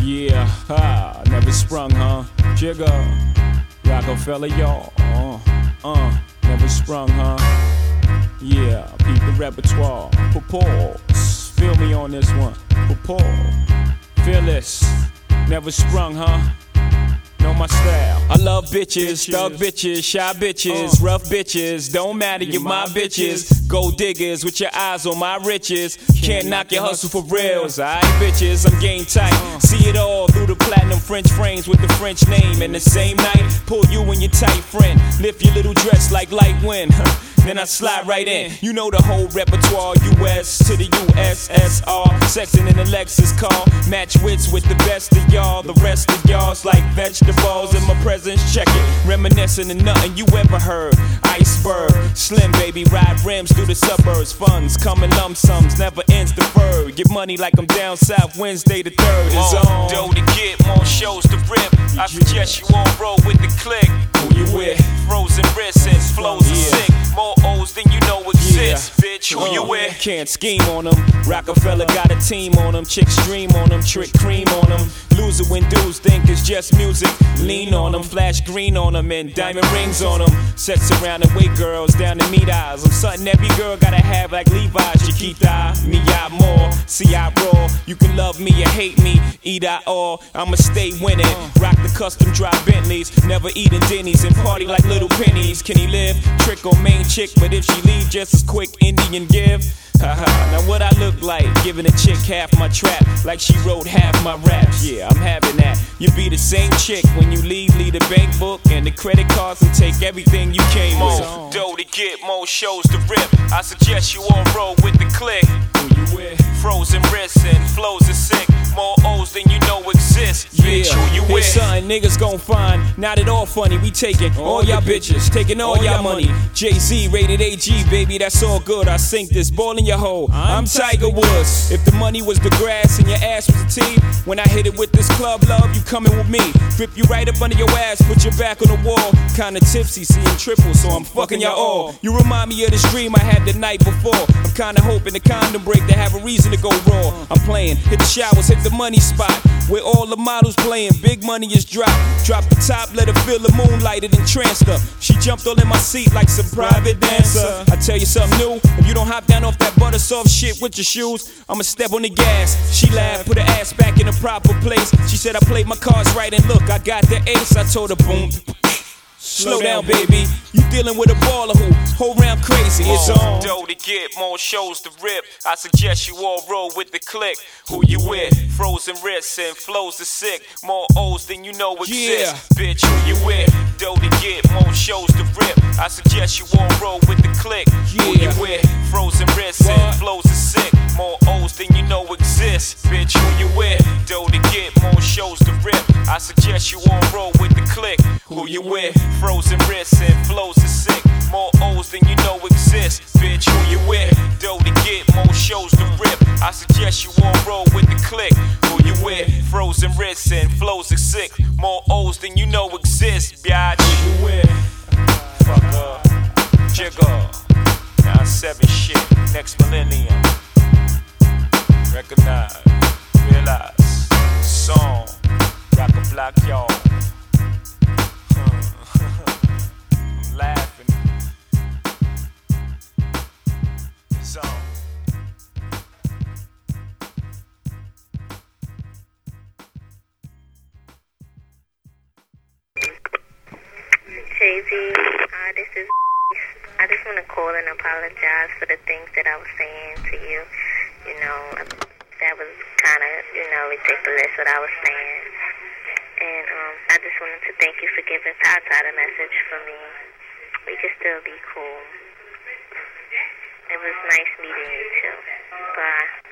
Yeah, never sprung, huh? Jigga, Rockefeller, y'all. Never sprung, huh? Yeah, beat the repertoire. Pause. Feel me on this one. Pause. Fearless. Never sprung, huh? Know my style. I love bitches, thug bitches, shy bitches, rough bitches. Don't matter, you're my bitches. Gold diggers with your eyes on my riches. Can't knock your hustle for reals. Aight, bitches, I'm game tight. See it all through the platinum French frames with the French name. And the same night, pull you and your tight friend. Lift your little dress like light wind. Then I slide right in. You know the whole repertoire. US to the USSR. Sexing in a Lexus car. Match wits with the best of y'all. The rest of y'all's like vegetables in my presence. Check it. Reminiscing of nothing you ever heard. Iceberg. Slim baby ride rims through the suburbs. Funds come in lump sums. Never ends deferred. Get money like I'm down south. Wednesday the 3rd is on. Dough to get, more shows to rip. I suggest you all roll with the click. Who you with? Frozen wrists and flows are sick. More O's than you know exist, bitch. Who you with? Can't scheme on them. Rockefeller got a team on them. Chicks dream on them. Trick cream on them. Loser when dudes think it's just music. Lean on them. Flash green on them. And diamond rings on them. Sex around and wait girls down to meet eyes. I'm something every girl gotta have like Levi's. Chiquita, me out more. See I roll. You can love me or hate me. Eat I all. I'ma stay winning. Rock the custom drive Bentleys. Never eating Denny's and party like little pennies. Can he live? Trick on main chick, but if she leave just as quick, Indian give. Now what I look like, giving a chick half my trap, like she wrote half my raps. Yeah, I'm having that. You be the same chick when you leave the bank book and the credit cards and take everything you came with. More dough to get, more shows to rip. I suggest you all roll with the click. Who you with? Frozen wrists and flows are sick. More O's than you know exist. Bitch, who you with? Here's something niggas gon' find. Not at all funny. We taking all y'all bitches, taking all y'all money. Jay-Z rated AG, baby, that's all good. I sink this ball in your hole. I'm Tiger Woods. If the money was the grass and your ass was the tee, when I hit it with this club love, you coming with me. Grip you right up under your ass, put your back on the wall. Kinda tipsy, seeing triple, so I'm fucking y'all all. You remind me of this dream I had the night before. I'm kinda hoping the condom break to have a reason to go raw. I'm playing, hit the showers, hit the money spot, where all the models playing, big money is dropped. Drop the top, let her feel the moonlight and entranced her. She jumped all in my seat like some private dancer. I tell you something new, if you don't hop down off that butter soft shit with your shoes, I'ma step on the gas. She laughed, put her ass back in the proper place. She said I played my cards right and look, I got the ace. I told her boom. Slow down, baby. You dealing with a baller who whole round crazy. It's on. Dough to get, more shows to rip. I suggest you all roll with the click. Who you with? Frozen wrists and flows are sick. More O's than you know exist. Bitch, who you with? Dough to get, more shows to rip. I suggest you all roll with the click. Who you with? Frozen wrists and flows are sick. More O's than you know exist. Bitch, who you with? Dough to get, more shows to rip. I suggest you all roll with the click. Who you with? Frozen wrists and flows are sick. More O's than you know exist. Bitch, who you with? Dough to get, more shows to rip. I suggest you all roll with the click. Who you with? Frozen wrists and flows are sick. More O's than you know exist. Biatch. Who you with? Fuck up. Jigga. 9-7 shit. Next millennium. Recognize. Realize. Song. Rock a block, y'all. I'm laughing. It's on. Jay-Z, this is. I just want to call and apologize for the things that I was saying to you. You know, that was kind of, ridiculous what I was saying. And I just wanted to thank you for giving Tata the message for me. We can still be cool. It was nice meeting you too. Bye.